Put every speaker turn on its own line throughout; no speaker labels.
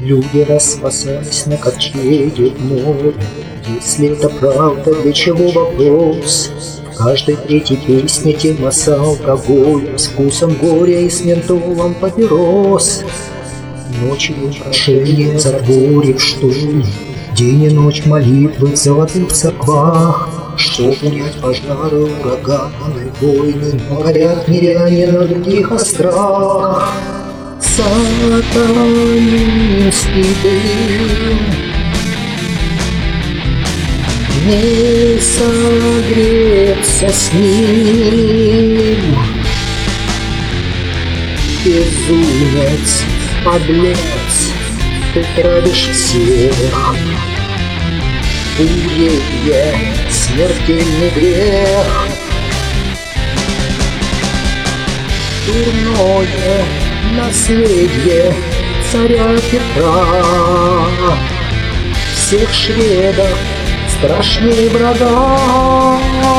Люди распасались на ковчеге в море. Если это правда, для чего вопрос? В каждой третьей песне тема с алкоголем, с вкусом горя и с ментолом папирос. Ночью прошение затворив штурм, день и ночь молитвы в золотых церквах. Чтоб унять пожары, ураганы, войны, но горят миряне на других островах. Сатанинский дым не согреться с ним. Безумец, подлец, ты травишь всех. Бурение, смертельный грех. Дурное наследие царя Петра. Всех шведов страшнее врага.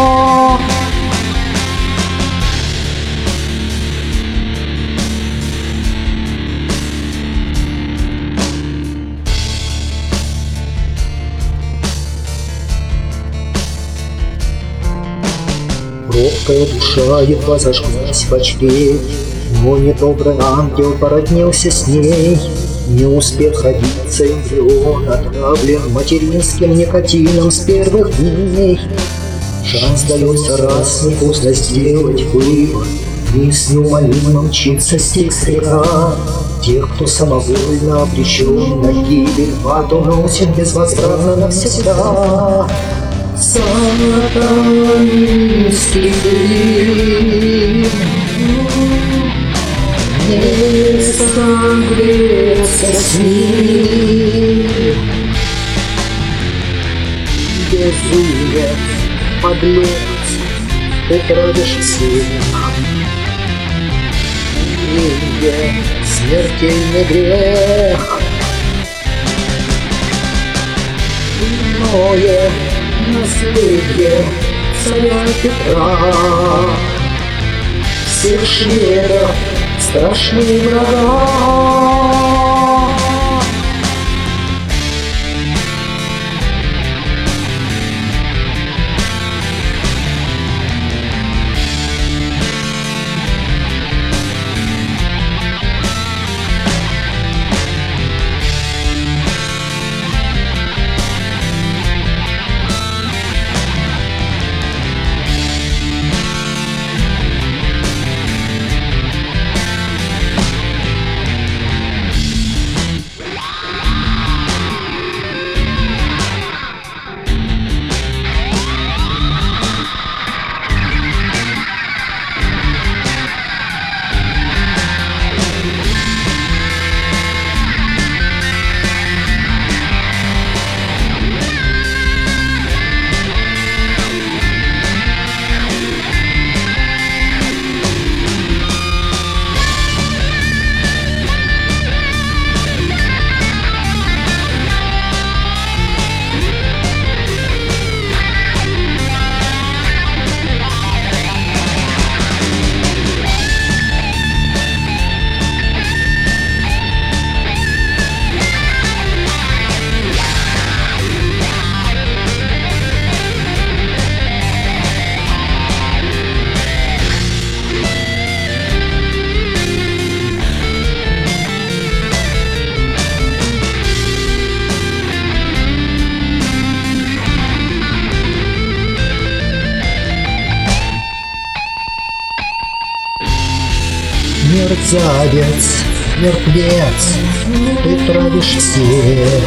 Робкая душа едва зажглась в очке, но недобрый ангел породнился с ней. Не успев ходиться, эмбрион отравлен материнским никотином с первых дней. Шанс дается раз, не поздно сделать выбор. Вниз неумолимо мчится Стикс река. Тех, кто самовольно обречен на гибель, в ад уносит безвозвратно навсегда. Сатанинский дым не согреться с ним. Безумец, подлец, ты травишь всех. Бурение, смертельный грех. Дурное наследие царя Петра. Всех шведов страшные врага. Мерзавец, мертвец, ты травишь всех.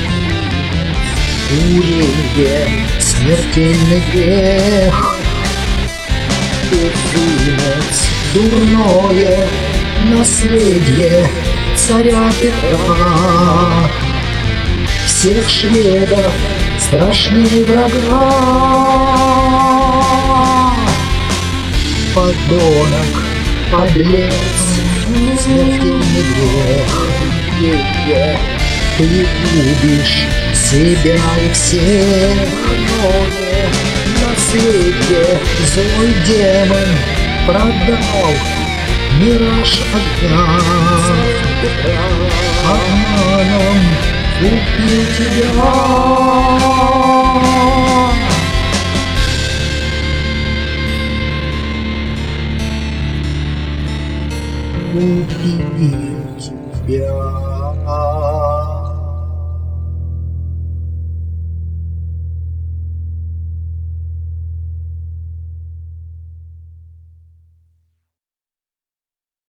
Бурение, смертельный грех. Безумец, дурное наследие царя Петра. Всех шведов страшнее врага. Подонок, подлец, смертельный грех. Ты любишь себя и всех. Новое наследие злой демон продал Мираж огня обманом купил тебя.